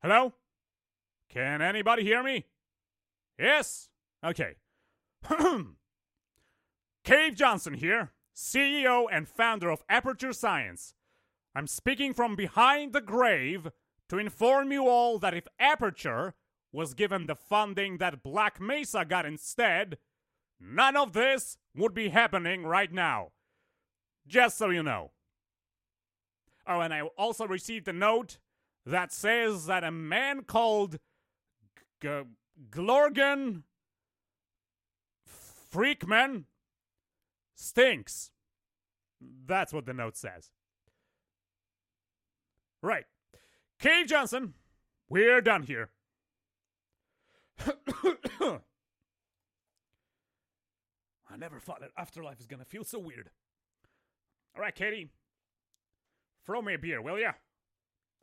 Hello? Can anybody hear me? Yes? Okay. Cave Johnson here, CEO and founder of Aperture Science. I'm speaking from behind the grave to inform you all that if Aperture was given the funding that Black Mesa got instead, none of this would be happening right now. Just so you know. Oh, and I also received a note that says that a man called Glorgan Freakman stinks. That's what the note says. Right. Cave Johnson, we're done here. I never thought that afterlife is gonna feel so weird. All right, Katie. Throw me a beer, will ya?